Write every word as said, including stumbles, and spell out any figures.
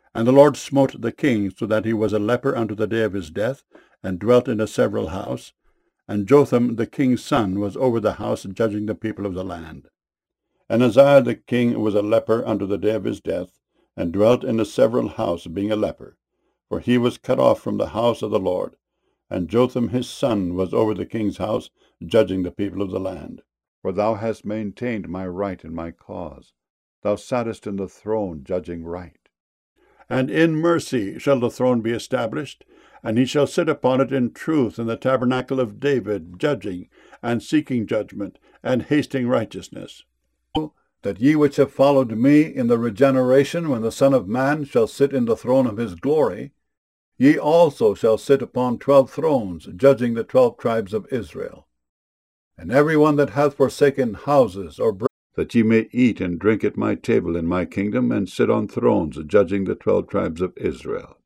And the Lord smote the king, so that he was a leper unto the day of his death, and dwelt in a several house. And Jotham the king's son was over the house, judging the people of the land. And Uzziah the king was a leper unto the day of his death, and dwelt in a several house, being a leper, for he was cut off from the house of the Lord. And Jotham his son was over the king's house, judging the people of the land. For thou hast maintained my right and my cause. Thou sattest in the throne, judging right. And in mercy shall the throne be established, and he shall sit upon it in truth in the tabernacle of David, judging, and seeking judgment, and hasting righteousness. That ye which have followed me in the regeneration, when the Son of Man shall sit in the throne of his glory, ye also shall sit upon twelve thrones, judging the twelve tribes of Israel. And every one that hath forsaken houses or bread, that ye may eat and drink at my table in my kingdom, and sit on thrones, judging the twelve tribes of Israel.